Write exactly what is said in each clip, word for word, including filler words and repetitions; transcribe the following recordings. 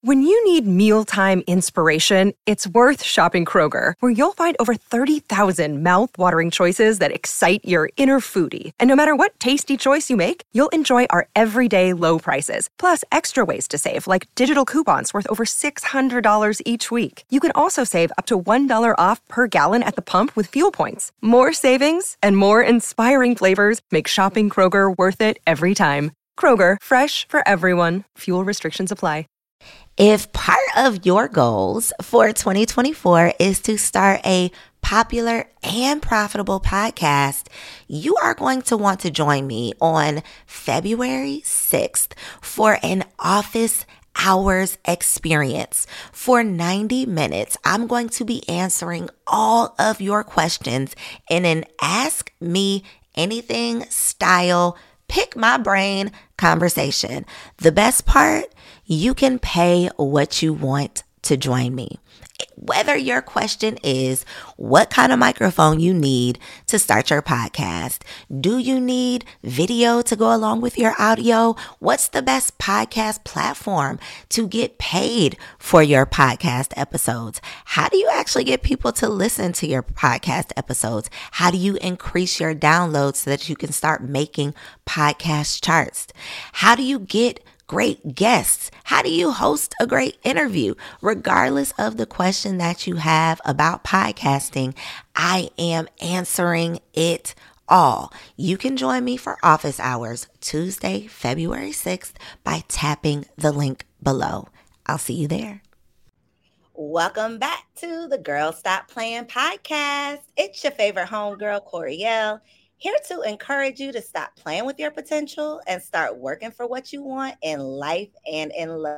When you need mealtime inspiration, it's worth shopping Kroger, where you'll find over thirty thousand mouth-watering choices that excite your inner foodie. And no matter what tasty choice you make, you'll enjoy our everyday low prices, plus extra ways to save, like digital coupons worth over six hundred dollars each week. You can also save up to one dollar off per gallon at the pump with fuel points. More savings and more inspiring flavors make shopping Kroger worth it every time. Kroger, fresh for everyone. Fuel restrictions apply. If part of your goals for twenty twenty-four is to start a popular and profitable podcast, you are going to want to join me on February sixth for an office hours experience. For ninety minutes, I'm going to be answering all of your questions in an Ask Me Anything style, pick my brain conversation. The best part, you can pay what you want to join me. Whether your question is what kind of microphone you need to start your podcast, do you need video to go along with your audio? What's the best podcast platform to get paid for your podcast episodes? How do you actually get people to listen to your podcast episodes? How do you increase your downloads so that you can start making podcast charts? How do you get great guests? How do you host a great interview? Regardless of the question that you have about podcasting, I am answering it all. You can join me for office hours Tuesday, February sixth by tapping the link below. I'll see you there. Welcome back to the Girl Stop Playing podcast. It's your favorite homegirl, Coriel, here to encourage you to stop playing with your potential and start working for what you want in life and in love.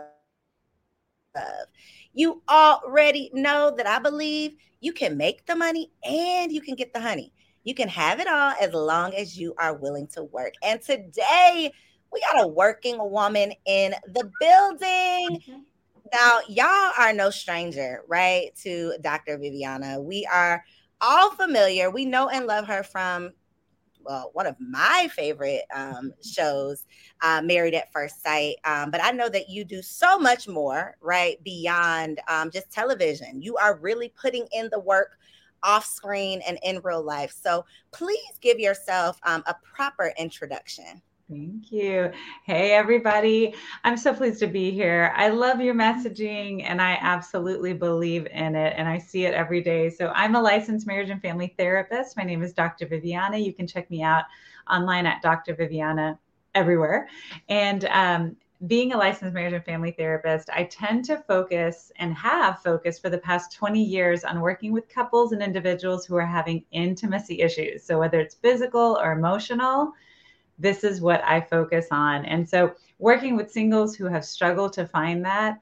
You already know that I believe you can make the money and you can get the honey. You can have it all as long as you are willing to work. And today we got a working woman in the building. Mm-hmm. Now, y'all are no stranger, right, to Doctor Viviana. We are all familiar. We know and love her from well, one of my favorite um, shows, uh, Married at First Sight. Um, but I know that you do so much more, right, beyond um, just television. You are really putting in the work off screen and in real life. So please give yourself um, a proper introduction. Thank you. Hey, everybody. I'm so pleased to be here. I love your messaging and I absolutely believe in it and I see it every day. So I'm a licensed marriage and family therapist. My name is Doctor Viviana. You can check me out online at Doctor Viviana everywhere. And um, being a licensed marriage and family therapist, I tend to focus and have focused for the past twenty years on working with couples and individuals who are having intimacy issues. So whether it's physical or emotional, this is what I focus on. And so working with singles who have struggled to find that,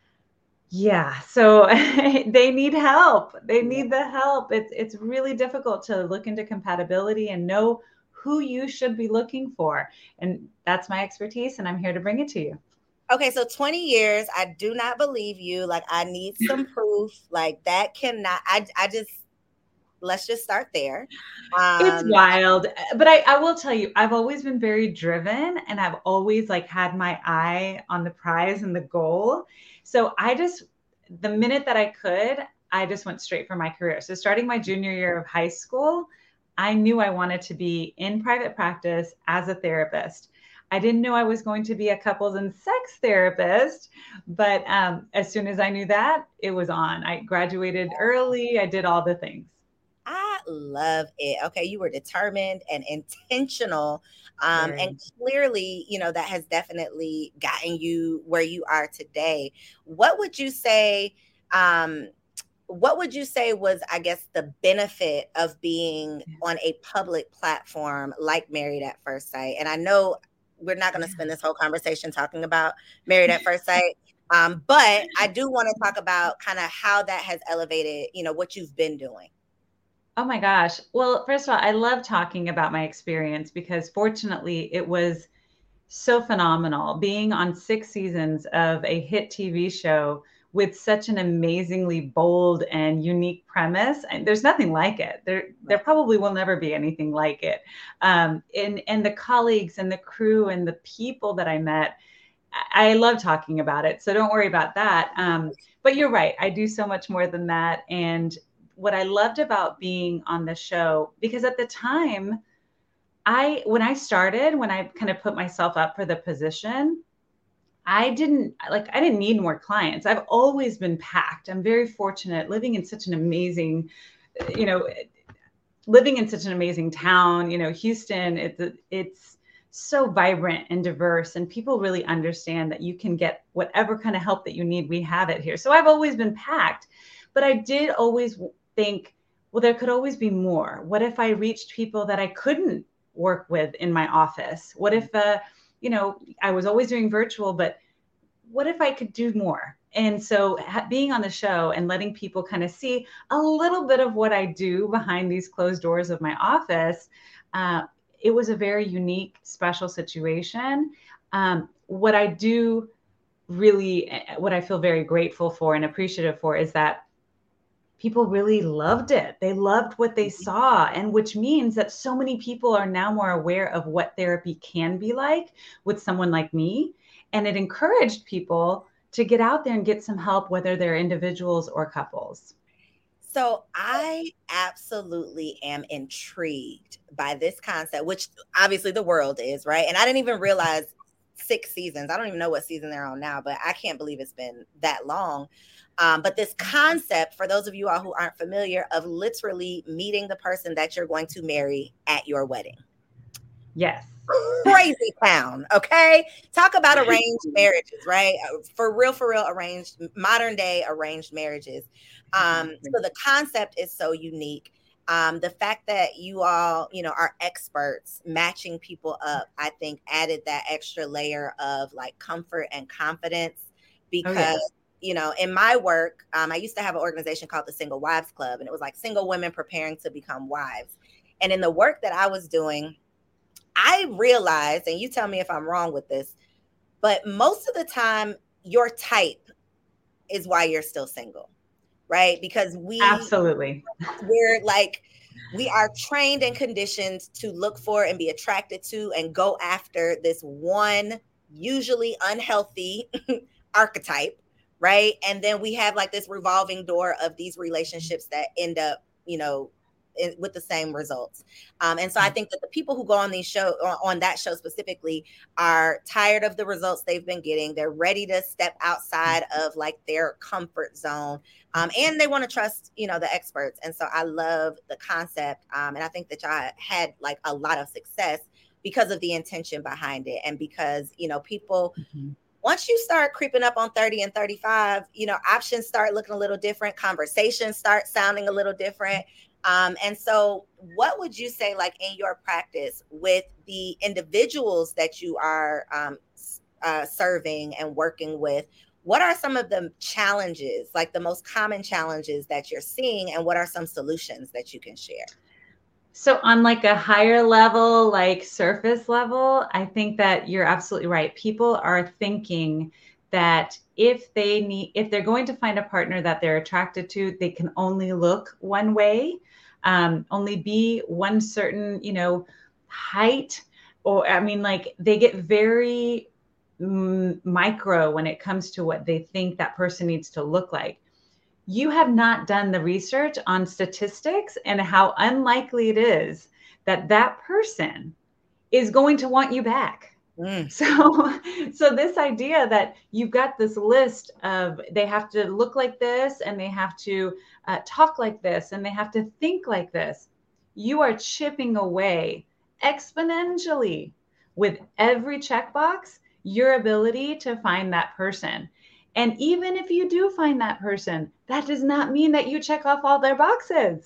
yeah, so they need help. They need the help. It's it's really difficult to look into compatibility and know who you should be looking for. And that's my expertise, and I'm here to bring it to you. Okay, so twenty years, I do not believe you. Like, I need some proof. Like, that cannot, I, I just, let's just start there. Um, it's wild. But I, I will tell you, I've always been very driven and I've always like had my eye on the prize and the goal. So I just, the minute that I could, I just went straight for my career. So starting my junior year of high school, I knew I wanted to be in private practice as a therapist. I didn't know I was going to be a couples and sex therapist, but um, as soon as I knew that, it was on. I graduated early. I did all the things. I love it. Okay, you were determined and intentional. Um, right. And clearly, you know, that has definitely gotten you where you are today. What would you say, um, what would you say was, I guess, the benefit of being on a public platform like Married at First Sight? And I know we're not going to spend this whole conversation talking about Married at First Sight. Um, but I do want to talk about kind of how that has elevated, you know, what you've been doing. Oh my gosh. Well, first of all, I love talking about my experience because fortunately it was so phenomenal being on six seasons of a hit T V show with such an amazingly bold and unique premise. And there's nothing like it. There, there probably will never be anything like it. Um, and, and the colleagues and the crew and the people that I met, I I love talking about it. So don't worry about that. Um, but you're right. I do so much more than that. And what I loved about being on the show, because at the time, I, when I started, when I kind of put myself up for the position, I didn't like, I didn't need more clients. I've always been packed. I'm very fortunate living in such an amazing, you know, living in such an amazing town, you know, Houston, it's, it's so vibrant and diverse, and people really understand that you can get whatever kind of help that you need. We have it here. So I've always been packed, but I did always think, well, there could always be more. What if I reached people that I couldn't work with in my office? What if, uh, you know, I was always doing virtual, but what if I could do more? And so ha- being on the show and letting people kind of see a little bit of what I do behind these closed doors of my office, uh, it was a very unique, special situation. Um, what I do really, what I feel very grateful for and appreciative for is that people really loved it. They loved what they saw, and which means that so many people are now more aware of what therapy can be like with someone like me. And it encouraged people to get out there and get some help, whether they're individuals or couples. So I absolutely am intrigued by this concept, which obviously the world is, right? And I didn't even realize six seasons. I don't even know what season they're on now, but I can't believe it's been that long. Um, but this concept, for those of you all who aren't familiar, of literally meeting the person that you're going to marry at your wedding. Yes. Crazy town. Okay. Talk about arranged marriages, right? For real, for real, arranged, modern day arranged marriages. Um, so the concept is so unique. Um, the fact that you all, you know, are experts matching people up, I think added that extra layer of like comfort and confidence, because, oh, yeah. you know, in my work, um, I used to have an organization called the Single Wives Club, and it was like single women preparing to become wives. And in the work that I was doing, I realized, and you tell me if I'm wrong with this, but most of the time your type is why you're still single, right? Because we absolutely, we're like, we are trained and conditioned to look for and be attracted to and go after this one, usually unhealthy archetype, right? And then we have like this revolving door of these relationships that end up, you know, with the same results. Um, and so I think that the people who go on these show on that show specifically are tired of the results they've been getting. They're ready to step outside of like their comfort zone. Um, and they want to trust, you know, the experts. And so I love the concept. Um, and I think that y'all had like a lot of success because of the intention behind it. And because, you know, people, mm-hmm. once you start creeping up on thirty and thirty-five, you know, options start looking a little different. Conversations start sounding a little different. Um, and so what would you say, like in your practice with the individuals that you are um, uh, serving and working with, what are some of the challenges, like the most common challenges that you're seeing, and what are some solutions that you can share? So on like a higher level, like surface level, I think that you're absolutely right. People are thinking that if they need, if they're going to find a partner that they're attracted to, they can only look one way, um, only be one certain, you know, height, or I mean, like they get very mm, micro when it comes to what they think that person needs to look like. You have not done the research on statistics and how unlikely it is that that person is going to want you back. Mm. So, so this idea that you've got this list of they have to look like this and they have to uh, talk like this and they have to think like this, you are chipping away exponentially with every checkbox your ability to find that person. And even if you do find that person, that does not mean that you check off all their boxes.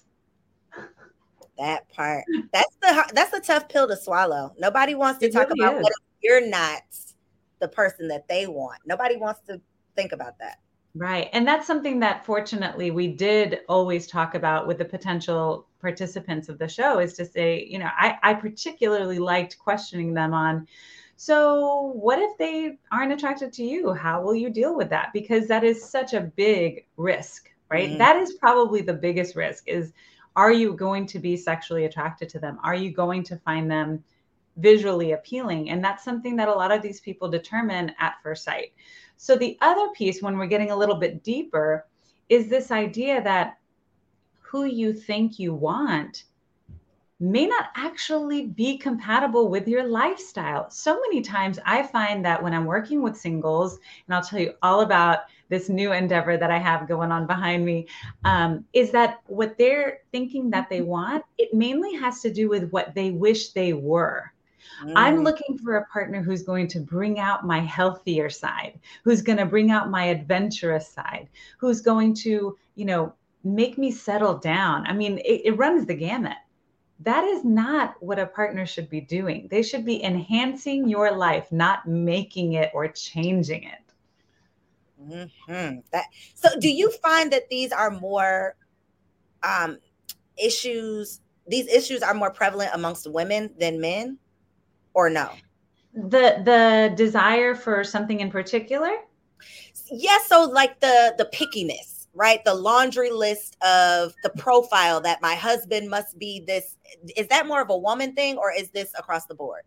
That part, that's the that's a tough pill to swallow. Nobody wants to it talk really about is. What if you're not the person that they want. Nobody wants to think about that. Right. And that's something that fortunately we did always talk about with the potential participants of the show, is to say, you know, I, I particularly liked questioning them on, so what if they aren't attracted to you? How will you deal with that? Because that is such a big risk, right? Mm. That is probably the biggest risk is, are you going to be sexually attracted to them? Are you going to find them visually appealing. And that's something that a lot of these people determine at first sight. So the other piece, when we're getting a little bit deeper, is this idea that who you think you want may not actually be compatible with your lifestyle. So many times I find that when I'm working with singles, and I'll tell you all about this new endeavor that I have going on behind me, um, is that what they're thinking that they want, it mainly has to do with what they wish they were. I'm Mm. looking for a partner who's going to bring out my healthier side, who's going to bring out my adventurous side, who's going to, you know, make me settle down. I mean, it, it runs the gamut. That is not what a partner should be doing. They should be enhancing your life, not making it or changing it. Mm-hmm. That, so do you find that these are more um, issues, these issues are more prevalent amongst women than men, or no? The the desire for something in particular? Yes, so like the the pickiness, right? The laundry list of the profile that my husband must be this. Is that more of a woman thing, or is this across the board?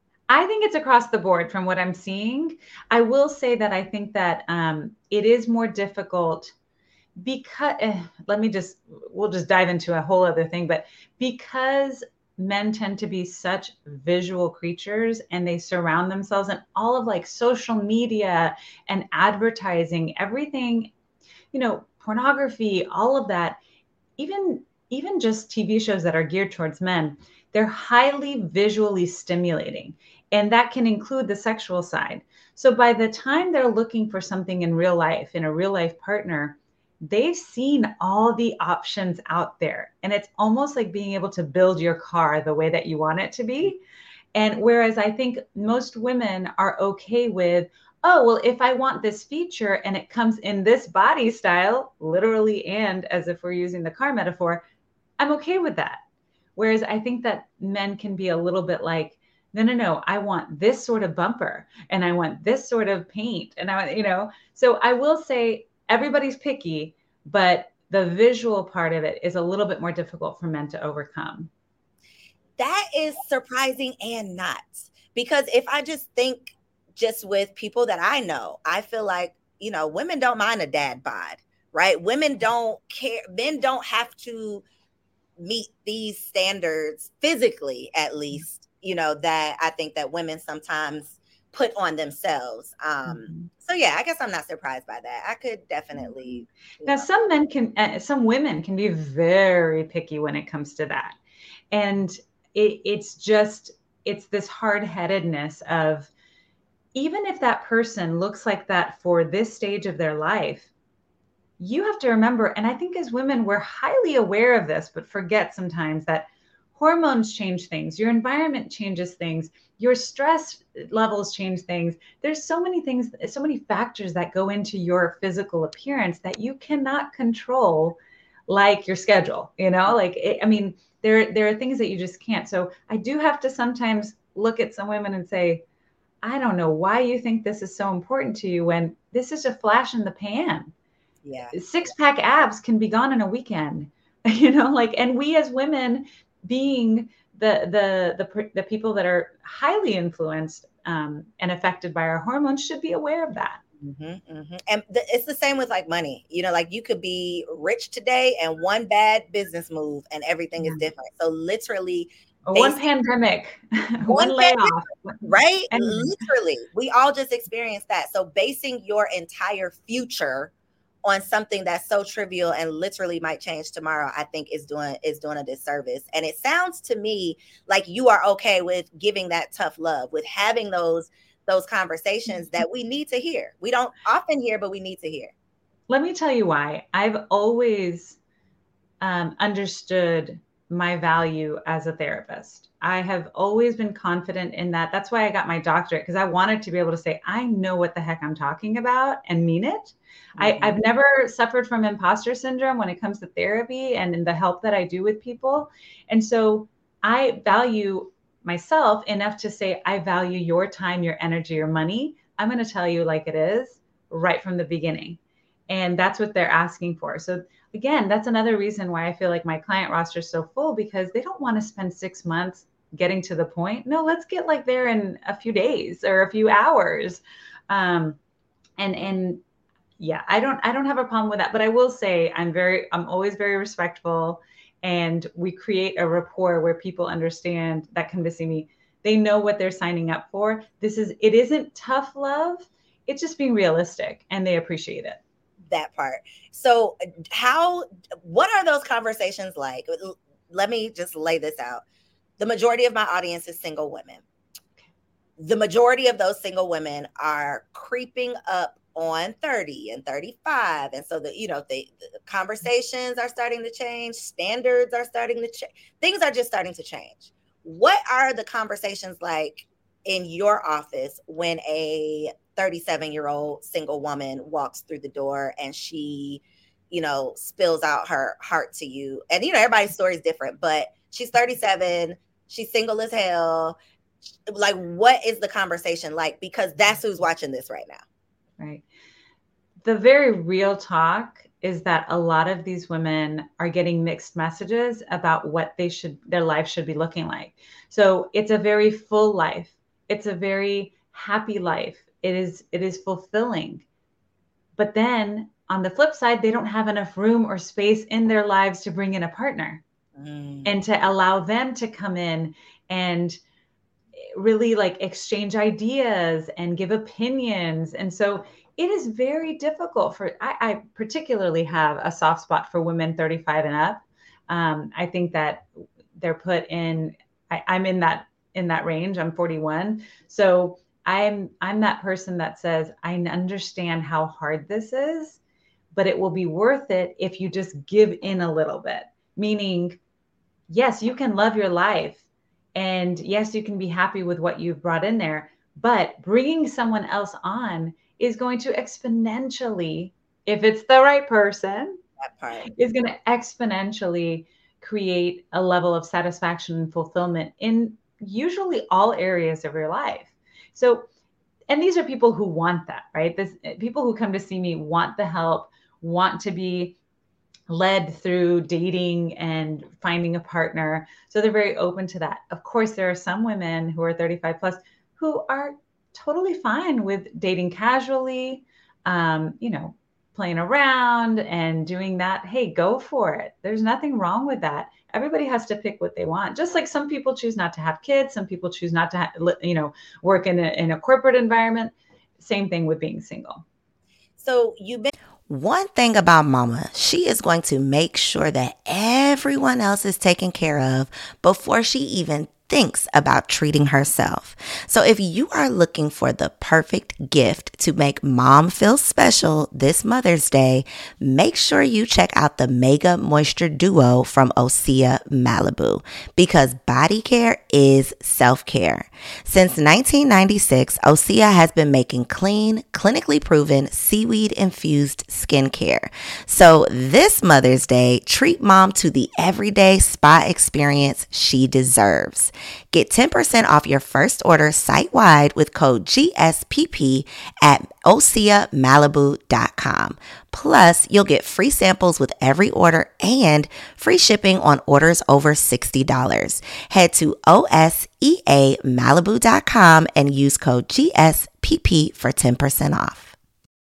I think it's across the board from what I'm seeing. I will say that I think that um, it is more difficult because, eh, let me just, we'll just dive into a whole other thing, but because men tend to be such visual creatures and they surround themselves in all of like social media and advertising, everything, you know, pornography, all of that, even even just T V shows that are geared towards men, they're highly visually stimulating. And that can include the sexual side. So by the time they're looking for something in real life, in a real life partner, they've seen all the options out there. And it's almost like being able to build your car the way that you want it to be. And whereas I think most women are okay with, oh, well, if I want this feature and it comes in this body style, literally, and as if we're using the car metaphor, I'm okay with that. Whereas I think that men can be a little bit like, no, no, no, I want this sort of bumper and I want this sort of paint. And I, you know, so I will say everybody's picky, but the visual part of it is a little bit more difficult for men to overcome. That is surprising and not. Because if I just think just with people that I know, I feel like, you know, women don't mind a dad bod, right? Women don't care. Men don't have to meet these standards physically, at least, you know, that I think that women sometimes put on themselves. Um, mm-hmm. So yeah, I guess I'm not surprised by that. I could definitely. Now, know. some men can, uh, some women can be very picky when it comes to that. And it, it's just, it's this hard-headedness of, even if that person looks like that for this stage of their life, you have to remember, and I think as women, we're highly aware of this, but forget sometimes that hormones change things. Your environment changes things. Your stress levels change things. There's so many things, so many factors that go into your physical appearance that you cannot control, like your schedule, you know, like, it, I mean, there, there are things that you just can't. So I do have to sometimes look at some women and say, I don't know why you think this is so important to you when this is a flash in the pan. Yeah. Six pack abs can be gone in a weekend, you know, like, and we as women being the, the, the, the people that are highly influenced um, and affected by our hormones should be aware of that. Mm-hmm, mm-hmm. And th- it's the same with like money, you know, like you could be rich today and one bad business move and everything yeah. is different. So literally one pandemic, one, one layoff, right? And literally, we all just experienced that. So basing your entire future on something that's so trivial and literally might change tomorrow, I think is doing is doing a disservice. And it sounds to me like you are okay with giving that tough love, with having those those conversations that we need to hear. We don't often hear, but we need to hear. Let me tell you why. I've always um, understood my value as a therapist. I have always been confident in that. That's why I got my doctorate, because I wanted to be able to say, I know what the heck I'm talking about and mean it. Mm-hmm. I, I've never suffered from imposter syndrome when it comes to therapy and in the help that I do with people. And so I value myself enough to say, I value your time, your energy, your money. I'm going to tell you like it is right from the beginning. And that's what they're asking for. So again, that's another reason why I feel like my client roster is so full, because they don't want to spend six months getting to the point. No, let's get like there in a few days or a few hours. Um, and, and yeah, I don't, I don't have a problem with that, but I will say I'm very, I'm always very respectful, and we create a rapport where people understand that come to see me. They know what they're signing up for. This is, it isn't tough love. It's just being realistic, and they appreciate it. That part. So how, what are those conversations like? Let me just lay this out. The majority of my audience is single women. The majority of those single women are creeping up on thirty and thirty-five. And so the, you know, the, the conversations are starting to change. Standards are starting to change. Things are just starting to change. What are the conversations like in your office when a thirty-seven year old single woman walks through the door and she, you know, spills out her heart to you? And, you know, everybody's story is different, but she's thirty-seven, she's single as hell. Like, what is the conversation like? Because that's who's watching this right now. Right. The very real talk is that a lot of these women are getting mixed messages about what they should, their life should be looking like. So it's a very full life. It's a very happy life. It is, it is fulfilling. But then on the flip side, they don't have enough room or space in their lives to bring in a partner mm. and to allow them to come in and really like exchange ideas and give opinions. And so it is very difficult for, I, I particularly have a soft spot for women thirty-five and up. Um, I think that they're put in, I, I'm in that, in that range. I'm forty-one. So I'm, I'm that person that says, I understand how hard this is, but it will be worth it if you just give in a little bit. Meaning, yes, you can love your life. And yes, you can be happy with what you've brought in there, but bringing someone else on is going to exponentially, if it's the right person, that part is going to exponentially create a level of satisfaction and fulfillment in usually all areas of your life. So, and these are people who want that, right? This, people who come to see me want the help, want to be led through dating and finding a partner. So they're very open to that. Of course, there are some women who are thirty-five plus who are totally fine with dating casually, um, you know, playing around and doing that. Hey, go for it. There's nothing wrong with that. Everybody has to pick what they want. Just like some people choose not to have kids, some people choose not to, ha- you know, work in a, in a corporate environment. Same thing with being single. So you've been. One thing about Mama, she is going to make sure that everyone else is taken care of before she even thinks about treating herself. So if you are looking for the perfect gift to make mom feel special this Mother's Day, make sure you check out the Mega Moisture Duo from Osea Malibu, because body care is self-care. Since nineteen ninety-six, Osea has been making clean, clinically proven seaweed-infused skincare. So this Mother's Day, treat mom to the everyday spa experience she deserves. Get ten percent off your first order site-wide with code G S P P at osea malibu dot com. Plus, you'll get free samples with every order and free shipping on orders over sixty dollars. Head to osea malibu dot com and use code G S P P for ten percent off.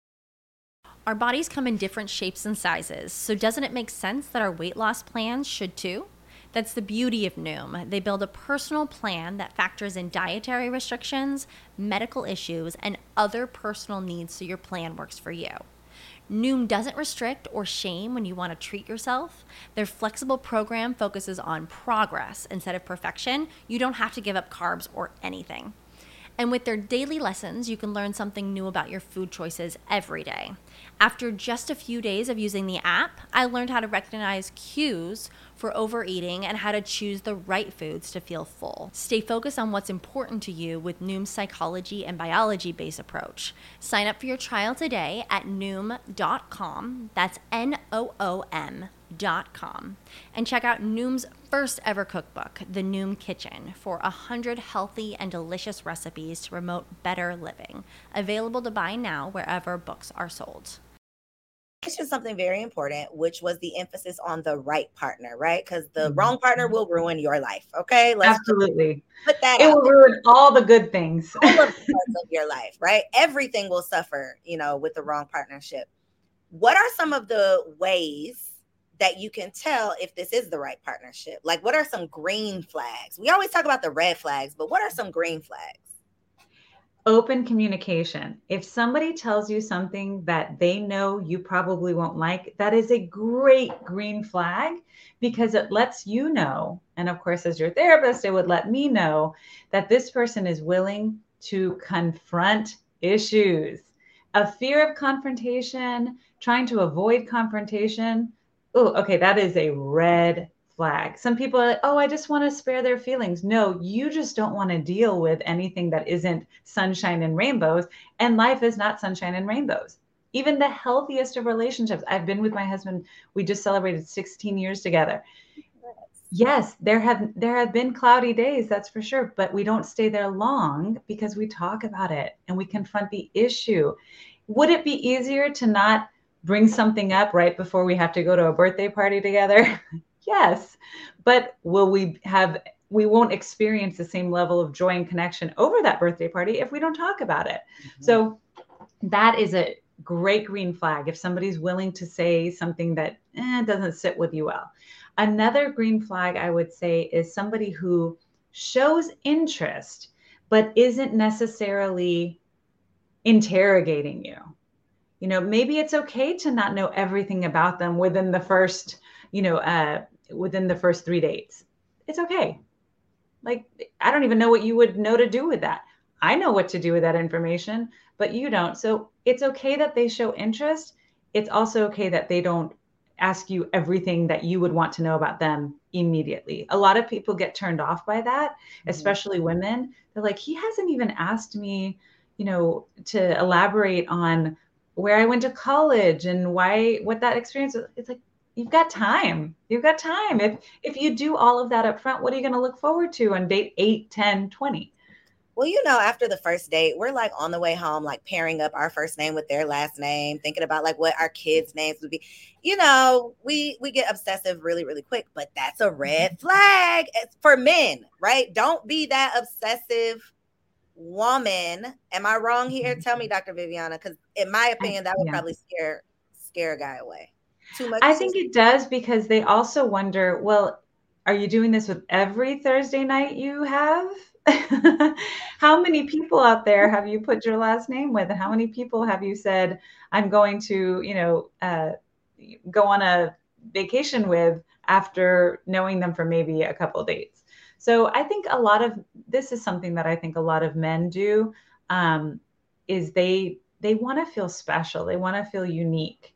Our bodies come in different shapes and sizes, so doesn't it make sense that our weight loss plans should too? That's the beauty of Noom. They build a personal plan that factors in dietary restrictions, medical issues, and other personal needs so your plan works for you. Noom doesn't restrict or shame when you want to treat yourself. Their flexible program focuses on progress instead of perfection. You don't have to give up carbs or anything. And with their daily lessons, you can learn something new about your food choices every day. After just a few days of using the app, I learned how to recognize cues for overeating and how to choose the right foods to feel full. Stay focused on what's important to you with Noom's psychology and biology-based approach. Sign up for your trial today at noom dot com. That's N O O M dot com. And check out Noom's first ever cookbook, The Noom Kitchen, for one hundred healthy and delicious recipes to promote better living. Available to buy now wherever books are sold. mentioned something very important, which was the emphasis on the right partner, right? Because the mm-hmm. wrong partner will ruin your life. Okay, let's absolutely put that. It out will there. ruin all the good things, all of the parts of your life, right? Everything will suffer, you know, with the wrong partnership. What are some of the ways that you can tell if this is the right partnership? Like, what are some green flags? We always talk about the red flags, but what are some green flags? Open communication. If somebody tells you something that they know you probably won't like, that is a great green flag, because it lets you know, and of course, as your therapist, it would let me know that this person is willing to confront issues. A fear of confrontation, trying to avoid confrontation, oh, okay, that is a red flag. Some people are like, oh, I just want to spare their feelings. No, you just don't want to deal with anything that isn't sunshine and rainbows. And life is not sunshine and rainbows. Even the healthiest of relationships. I've been with my husband. We just celebrated sixteen years together. Yes, there have there have been cloudy days, that's for sure. But we don't stay there long because we talk about it and we confront the issue. Would it be easier to not bring something up right before we have to go to a birthday party together? Yes, but will we have, we won't experience the same level of joy and connection over that birthday party if we don't talk about it. Mm-hmm. So that is a great green flag. If somebody's willing to say something that eh, doesn't sit with you well. Another green flag I would say is somebody who shows interest, but isn't necessarily interrogating you. You know, maybe it's okay to not know everything about them within the first, you know, uh, within the first three dates. It's okay. Like, I don't even know what you would know to do with that. I know what to do with that information, but you don't. So it's okay that they show interest. It's also okay that they don't ask you everything that you would want to know about them immediately. A lot of people get turned off by that, mm-hmm. especially women. They're like, he hasn't even asked me, you know, to elaborate on where I went to college and why, what that experience was. It's like, you've got time. You've got time. If if you do all of that up front, what are you going to look forward to on date eight, ten, twenty? Well, you know, after the first date, we're like on the way home, like pairing up our first name with their last name, thinking about like what our kids' names would be. You know, we we get obsessive really, really quick, but that's a red flag for men, right? Don't be that obsessive woman. Am I wrong here? Tell me, Doctor Viviana, because in my opinion, that would yeah. probably scare scare a guy away. Too much. I think it does, because they also wonder, well, are you doing this with every Thursday night you have? How many people out there have you put your last name with? And how many people have you said, I'm going to, you know, uh, go on a vacation with after knowing them for maybe a couple of dates? So I think a lot of, this is something that I think a lot of men do, um, is they, they want to feel special. They want to feel unique.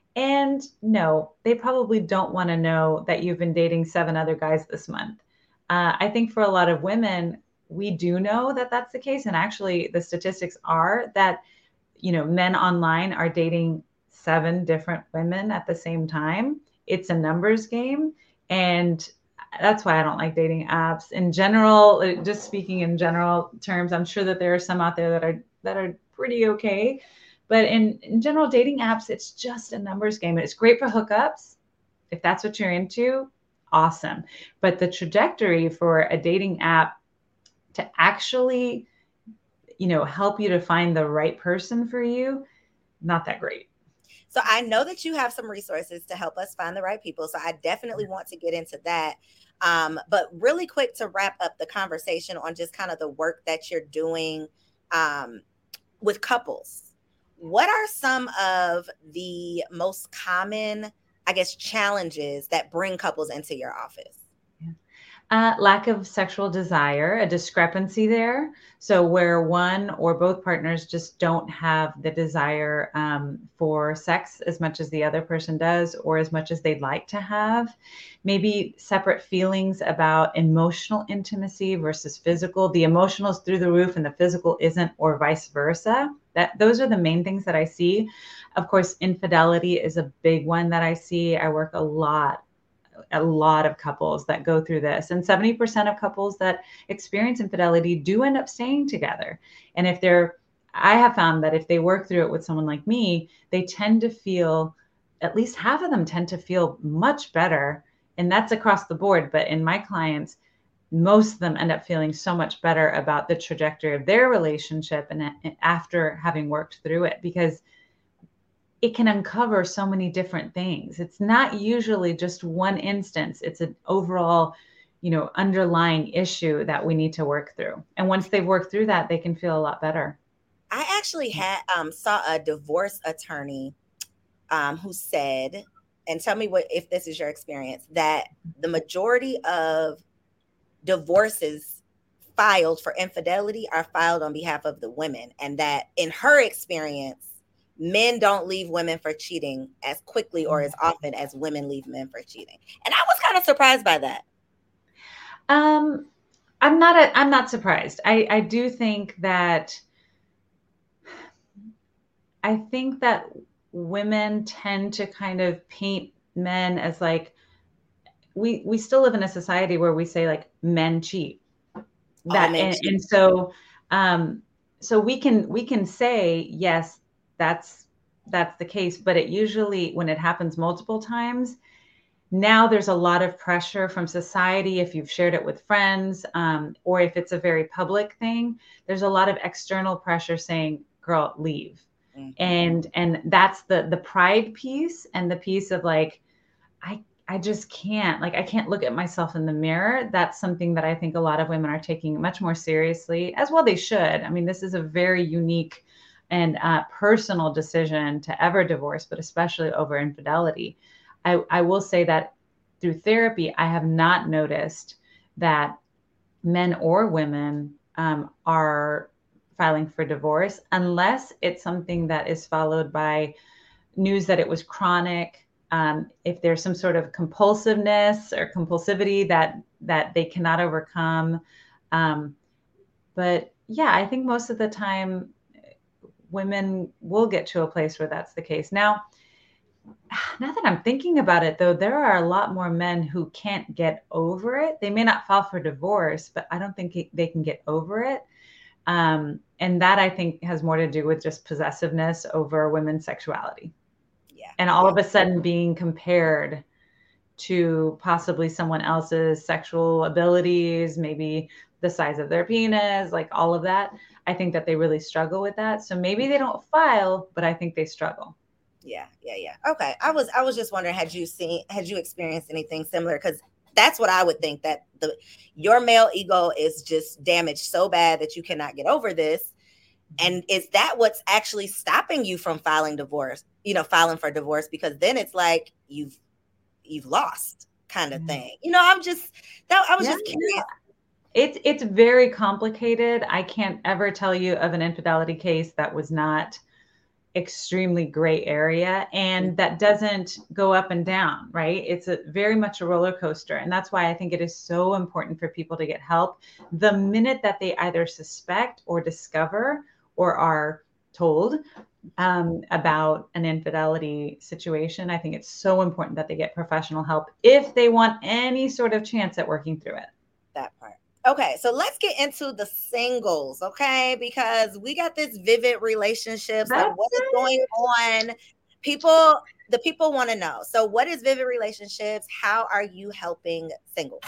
And no, they probably don't want to know that you've been dating seven other guys this month. Uh, I think for a lot of women, we do know that that's the case. And actually the statistics are that, you know, men online are dating seven different women at the same time. It's a numbers game. And that's why I don't like dating apps in general. Just speaking in general terms, I'm sure that there are some out there that are, that are pretty okay. But in, in general, dating apps, it's just a numbers game. It's great for hookups. If that's what you're into, awesome. But the trajectory for a dating app to actually, you know, help you to find the right person for you, not that great. So I know that you have some resources to help us find the right people. So I definitely want to get into that. Um, but really quick to wrap up the conversation on just kind of the work that you're doing um, with couples. What are some of the most common, I guess, challenges that bring couples into your office? Yeah. Uh, lack of sexual desire, a discrepancy there. So where one or both partners just don't have the desire um, for sex as much as the other person does, or as much as they'd like to have. Maybe separate feelings about emotional intimacy versus physical. The emotional is through the roof and the physical isn't, or vice versa. That those are the main things that I see. Of course, infidelity is a big one that I see. I work a lot, a lot of couples that go through this, and seventy percent of couples that experience infidelity do end up staying together. And if they're, I have found that if they work through it with someone like me, they tend to feel at least half of them tend to feel much better. And that's across the board. But in my clients, most of them end up feeling so much better about the trajectory of their relationship and, and after having worked through it, because it can uncover so many different things. It's not usually just one instance. It's an overall, you know, underlying issue that we need to work through. And once they've worked through that, they can feel a lot better. I actually had um, saw a divorce attorney um, who said, and tell me what if this is your experience, that the majority of divorces filed for infidelity are filed on behalf of the women, and that in her experience, men don't leave women for cheating as quickly or as often as women leave men for cheating. And I was kind of surprised by that. Um, I'm not, a, I'm not surprised. I, I do think that, I think that women tend to kind of paint men as like, we, we still live in a society where we say like men cheat. That, and, and so, um, so we can, we can say, yes, that's, that's the case. But it usually, when it happens multiple times, now there's a lot of pressure from society. If you've shared it with friends, um, or if it's a very public thing, there's a lot of external pressure saying, girl, leave. Mm-hmm. And, and that's the, the pride piece, and the piece of like, I, I just can't, like, I can't look at myself in the mirror. That's something that I think a lot of women are taking much more seriously, as well they should. I mean, this is a very unique and uh, personal decision to ever divorce, but especially over infidelity. I, I will say that through therapy, I have not noticed that men or women um, are filing for divorce, unless it's something that is followed by news that it was chronic. Um, if there's some sort of compulsiveness or compulsivity that that they cannot overcome. Um, but yeah, I think most of the time women will get to a place where that's the case. Now, now that I'm thinking about it, though, there are a lot more men who can't get over it. They may not file for divorce, but I don't think they can get over it. Um, and that, I think, has more to do with just possessiveness over women's sexuality. Yeah. And all yeah. of a sudden being compared to possibly someone else's sexual abilities, maybe the size of their penis, like all of that. I think that they really struggle with that. So maybe they don't file, but I think they struggle. Yeah, yeah, yeah. Okay. I was I was just wondering, had you seen, had you experienced anything similar? Because that's what I would think, that the your male ego is just damaged so bad that you cannot get over this. And is that what's actually stopping you from filing divorce, you know, filing for divorce? Because then it's like you've you've lost kind of thing. You know, I'm just that I was yeah, just curious. Yeah. It's it's very complicated. I can't ever tell you of an infidelity case that was not extremely gray area, and that doesn't go up and down, right? It's a very much a roller coaster. And that's why I think it is so important for people to get help the minute that they either suspect or discover or are told um, about an infidelity situation. I think it's so important that they get professional help if they want any sort of chance at working through it. That part. Okay, so let's get into the singles, okay? Because we got this vivid relationships, That's like what is going on? People, the people want to know. So what is Vivid Relationships? How are you helping singles?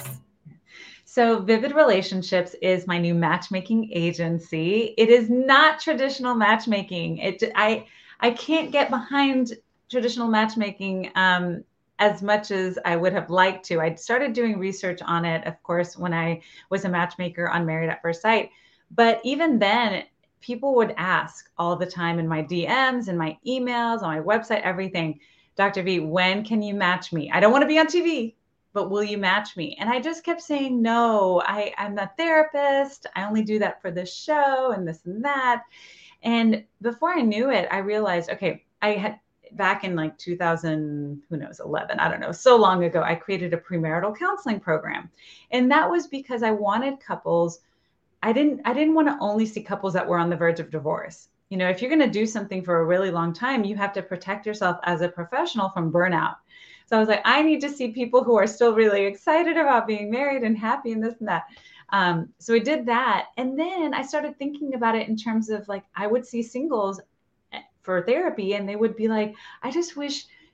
So Vivid Relationships is my new matchmaking agency. It is not traditional matchmaking. It I I can't get behind traditional matchmaking um, as much as I would have liked to. I started doing research on it, of course, when I was a matchmaker on Married at First Sight. But even then, people would ask all the time in my D Ms, in my emails, on my website, everything, Doctor V, when can you match me? I don't want to be on T V, but will you match me? And I just kept saying, no, I, I'm a therapist. I only do that for this show and this and that. And before I knew it, I realized, okay, I had back in like two thousand, who knows, eleven, I don't know, so long ago, I created a premarital counseling program. And that was because I wanted couples. I didn't, I didn't want to only see couples that were on the verge of divorce. You know, if you're going to do something for a really long time, you have to protect yourself as a professional from burnout. So I was like, I need to see people who are still really excited about being married and happy and this and that. Um, so I did that. And then I started thinking about it in terms of like, I would see singles for therapy and they would be like, I just wish,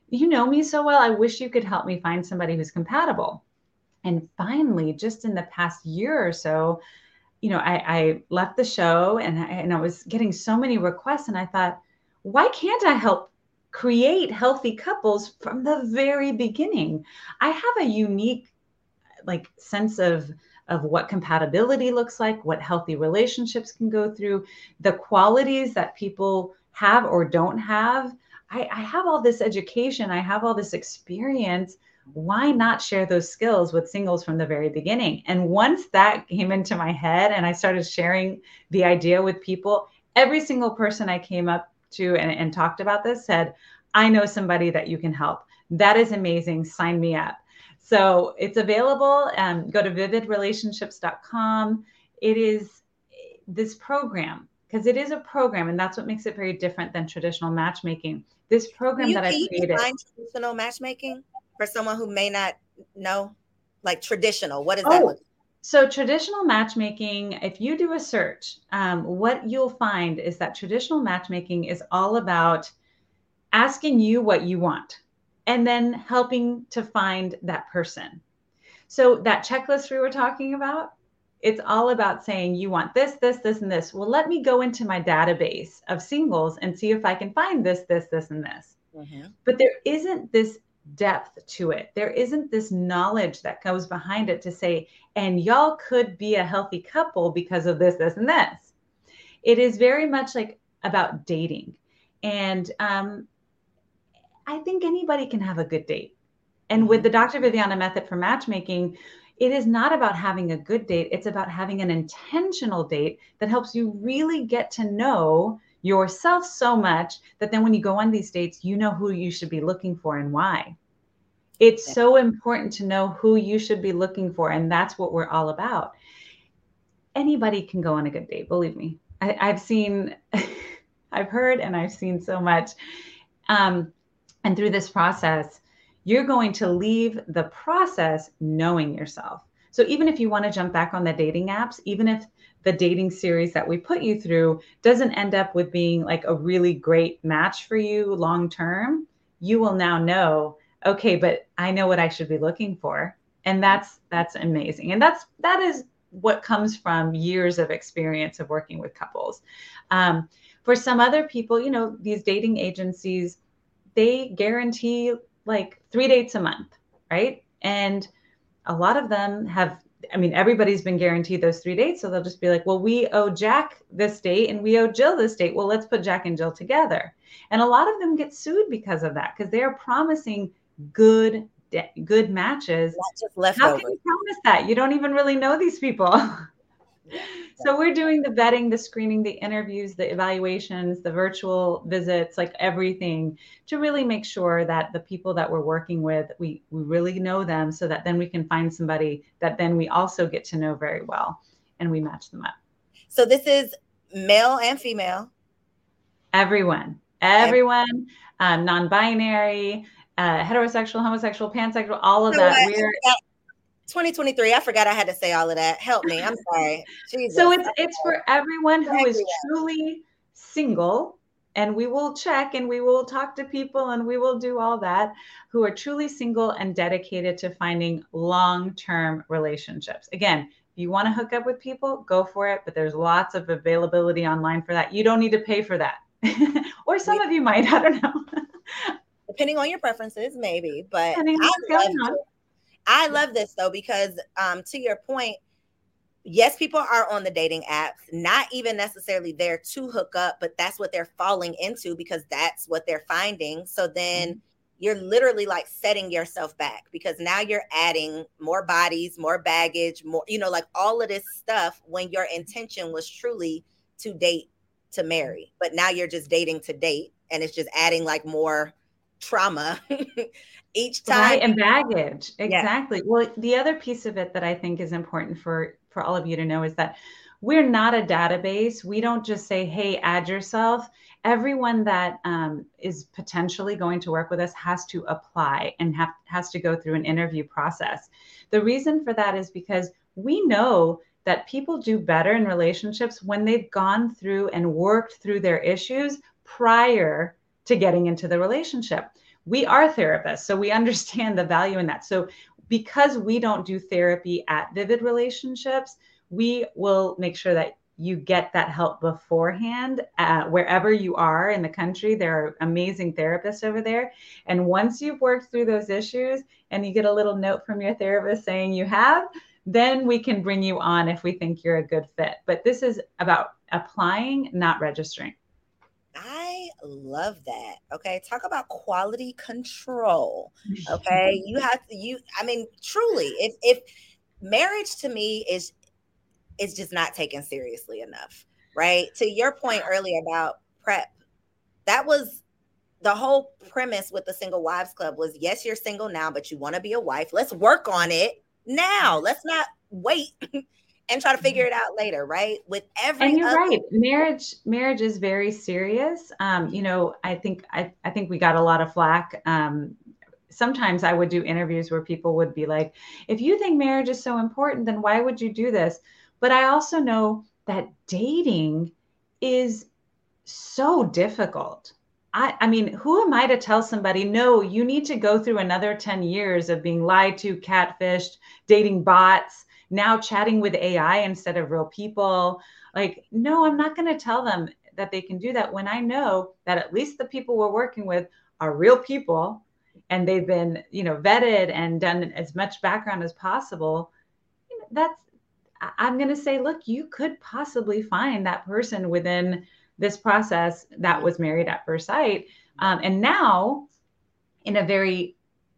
you know me so well. I wish you could help me find somebody who's compatible. And finally, just in the past year or so, you know, I, I left the show and I, and I was getting so many requests, and I thought, why can't I help create healthy couples from the very beginning? I have a unique like sense of of what compatibility looks like, what healthy relationships can go through, the qualities that people have or don't have. I, I have all this education, I have all this experience. Why not share those skills with singles from the very beginning? And once that came into my head and I started sharing the idea with people, every single person I came up to and, and talked about this said, I know somebody that you can help. That is amazing. Sign me up. So it's available. Um, go to vivid relationships dot com. It is this program, because it is a program, and that's what makes it very different than traditional matchmaking. This program you, that I can created. You define traditional matchmaking for someone who may not know, like traditional? What is that? Oh, so traditional matchmaking, if you do a search, um, what you'll find is that traditional matchmaking is all about asking you what you want and then helping to find that person. So that checklist we were talking about, it's all about saying you want this, this, this, and this. Well, let me go into my database of singles and see if I can find this, this, this, and this. Mm-hmm. But there isn't this depth to it. There isn't this knowledge that goes behind it to say, and y'all could be a healthy couple because of this, this, and this. It is very much like about dating. And um, I think anybody can have a good date. And with the Doctor Viviana method for matchmaking, it is not about having a good date. It's about having an intentional date that helps you really get to know yourself so much that then when you go on these dates, you know who you should be looking for and why. It's yeah. so important to know who you should be looking for. And that's what we're all about. Anybody can go on a good date. Believe me. I, I've seen, I've heard, and I've seen so much. Um, and through this process, you're going to leave the process knowing yourself. So even if you want to jump back on the dating apps, even if the dating series that we put you through doesn't end up with being like a really great match for you long term, you will now know, okay, but I know what I should be looking for. And that's that's amazing. And that's that is what comes from years of experience of working with couples. Um, for some other people, you know, these dating agencies, they guarantee like three dates a month, right? And a lot of them have, I mean, everybody's been guaranteed those three dates. So they'll just be like, well, we owe Jack this date and we owe Jill this date. Well, let's put Jack and Jill together. And a lot of them get sued because of that, because they are promising good, good matches. Not just leftovers. How can you promise that? You don't even really know these people. So we're doing the vetting, the screening, the interviews, the evaluations, the virtual visits, like everything to really make sure that the people that we're working with, we, we really know them so that then we can find somebody that then we also get to know very well and we match them up. So this is male and female. Everyone, everyone, um, non-binary, uh, heterosexual, homosexual, pansexual, all of so that. What? We're twenty twenty-three. I forgot I had to say all of that. Help me. I'm sorry. Jesus. So it's it's for everyone who Everyone. is truly single, and we will check and we will talk to people and we will do all that, who are truly single and dedicated to finding long-term relationships. Again, if you want to hook up with people, go for it, but there's lots of availability online for that. You don't need to pay for that. Or some of you might, I don't know. Depending on your preferences, maybe, but Depending on what's going on. I love this though, because um, to your point, yes, people are on the dating apps, not even necessarily there to hook up, but that's what they're falling into because that's what they're finding. So then mm-hmm. you're literally like setting yourself back because now you're adding more bodies, more baggage, more, you know, like all of this stuff when your intention was truly to date, to marry, but now you're just dating to date and it's just adding like more trauma each time. Right, and baggage. Exactly. Yeah. Well, the other piece of it that I think is important for, for all of you to know is that we're not a database. We don't just say, hey, add yourself. Everyone that um, is potentially going to work with us has to apply and have, has to go through an interview process. The reason for that is because we know that people do better in relationships when they've gone through and worked through their issues prior to getting into the relationship. we are therapists, so we understand the value in that. So because we don't do therapy at Vivid Relationships, we will make sure that you get that help beforehand. Uh, wherever you are in the country, there are amazing therapists over there. And once you've worked through those issues and you get a little note from your therapist saying you have, then we can bring you on if we think you're a good fit. But this is about applying, not registering. I love that. Okay. Talk about quality control. Okay. You have to, you, I mean, truly, if, if marriage to me is, is just not taken seriously enough, right? To your point earlier about prep, that was the whole premise with the Single Wives Club was, yes, you're single now, but you want to be a wife. Let's work on it now. Let's not wait and try to figure it out later, right? With every and you're other- right, marriage marriage is very serious. Um, you know, I think I, I think we got a lot of flack. Um, sometimes I would do interviews where people would be like, if you think marriage is so important, then why would you do this? But I also know that dating is so difficult. I, I mean, who am I to tell somebody, no, you need to go through another ten years of being lied to, catfished, dating bots, now chatting with A I instead of real people. Like, no, I'm not going to tell them that they can do that when I know that at least the people we're working with are real people and they've been, you know, vetted and done as much background as possible. You know, that's, I'm going to say, look, you could possibly find that person within this process that was married at first sight. Um, and now in a very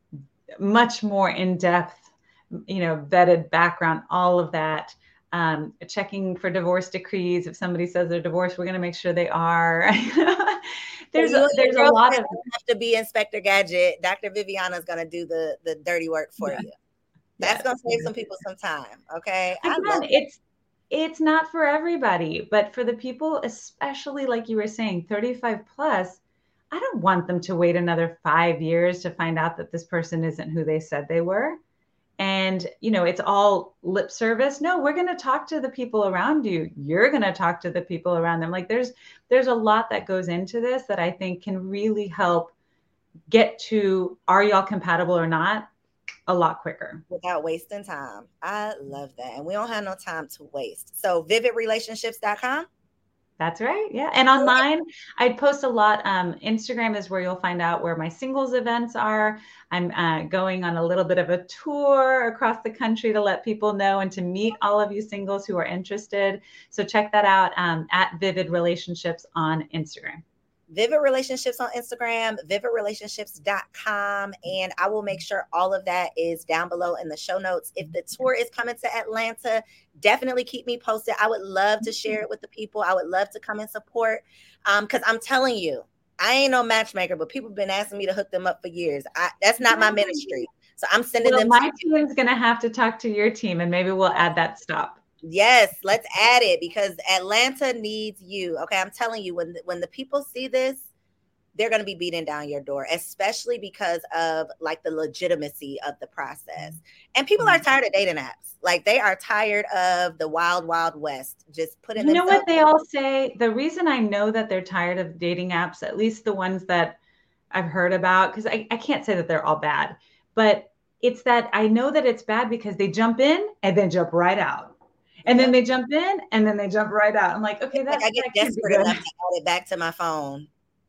much more in-depth, you know, vetted background, all of that, um, checking for divorce decrees. If somebody says they're divorced, we're going to make sure they are. there's so a, there's a lot of have to be Inspector Gadget. Doctor Viviana is going to do the, the dirty work for yeah. you. That's yeah. going to save some people some time. Okay. Again, I love it's, it's not for everybody, but for the people, especially like you were saying, thirty-five plus, I don't want them to wait another five years to find out that this person isn't who they said they were. And, you know, it's all lip service. No, we're going to talk to the people around you. You're going to talk to the people around them. Like there's, there's a lot that goes into this that I think can really help get to, are y'all compatible or not, a lot quicker. Without wasting time. I love that. And we don't have no time to waste. So vivid relationships dot com. That's right. Yeah. And online, I post a lot. Um, Instagram is where you'll find out where my singles events are. I'm uh, going on a little bit of a tour across the country to let people know and to meet all of you singles who are interested. So check that out um, at Vivid Relationships on Instagram. Vivid Relationships on Instagram, vivid relationships dot com. And I will make sure all of that is down below in the show notes. If the tour is coming to Atlanta, definitely keep me posted. I would love to share it with the people. I would love to come and support. Um, because I'm telling you, I ain't no matchmaker, but people have been asking me to hook them up for years. I, that's not my ministry. So I'm sending well, them. My team's going to have to talk to your team and maybe we'll add that stop. Yes, let's add it because Atlanta needs you. Okay, I'm telling you, when when the people see this, they're going to be beating down your door, especially because of like the legitimacy of the process. And people are tired of dating apps. Like they are tired of the wild, wild west. Just putting. You know what they all say? The reason I know that they're tired of dating apps, at least the ones that I've heard about, because I, I can't say that they're all bad, but it's that I know that it's bad because they jump in and then jump right out. And then they jump in and then they jump right out. I'm like, okay, that's like I get that desperate enough to add it back to my phone.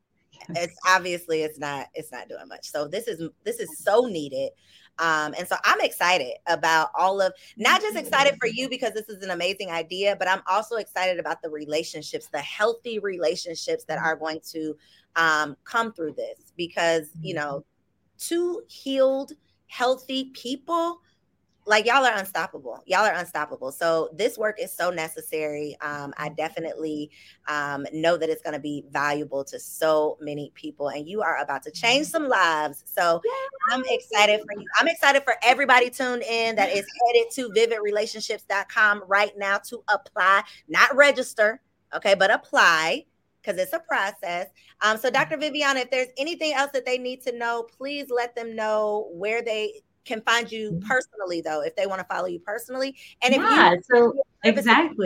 It's obviously it's not it's not doing much. So this is this is so needed. Um, and so I'm excited about all of not just excited for you because this is an amazing idea, but I'm also excited about the relationships, the healthy relationships that are going to um, come through this because, you know, two healed, healthy people. Like y'all are unstoppable. Y'all are unstoppable. So this work is so necessary. Um, I definitely um, know that it's going to be valuable to so many people and you are about to change some lives. So I'm excited for you. I'm excited for everybody tuned in that is headed to vivid relationships dot com right now to apply, not register. Okay. But apply because it's a process. Um, so Doctor Viviana, if there's anything else that they need to know, please let them know where they can find you personally though, if they want to follow you personally. And if yeah, you so exactly.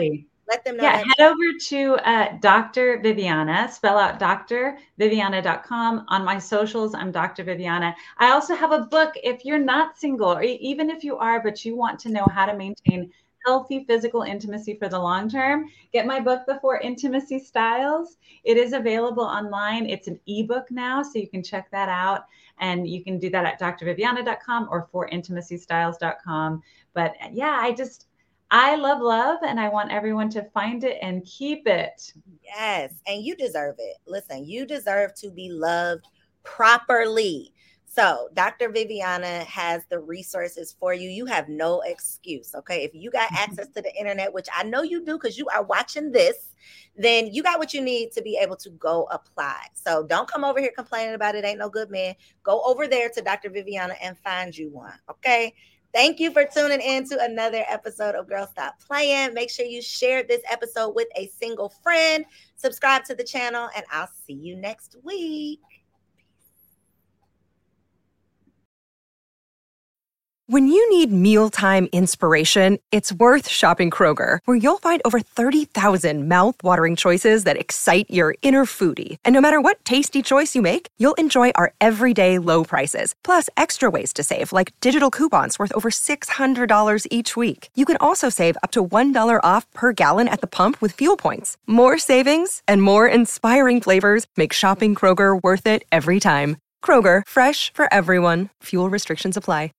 Let them know. Yeah, that. head over to uh, Doctor Viviana, spell out Doctor Viviana dot com. On my socials, I'm Doctor Viviana. I also have a book if you're not single, or even if you are, but you want to know how to maintain healthy physical intimacy for the long term. Get my book, The Four Intimacy Styles. It is available online. It's an ebook now, so you can check that out. And you can do that at Doctor Viviana dot com or four intimacy styles dot com. But yeah, I just, I love love, and I want everyone to find it and keep it. Yes, and you deserve it. Listen, you deserve to be loved properly. So Doctor Viviana has the resources for you. You have no excuse, okay? If you got access to the internet, which I know you do because you are watching this, then you got what you need to be able to go apply. So don't come over here complaining about it ain't no good man. Go over there to Doctor Viviana and find you one, okay? Thank you for tuning in to another episode of Girl Stop Playing. Make sure you share this episode with a single friend. Subscribe to the channel, and I'll see you next week. When you need mealtime inspiration, it's worth shopping Kroger, where you'll find over thirty thousand mouth-watering choices that excite your inner foodie. And no matter what tasty choice you make, you'll enjoy our everyday low prices, plus extra ways to save, like digital coupons worth over six hundred dollars each week. You can also save up to one dollar off per gallon at the pump with fuel points. More savings and more inspiring flavors make shopping Kroger worth it every time. Kroger, fresh for everyone. Fuel restrictions apply.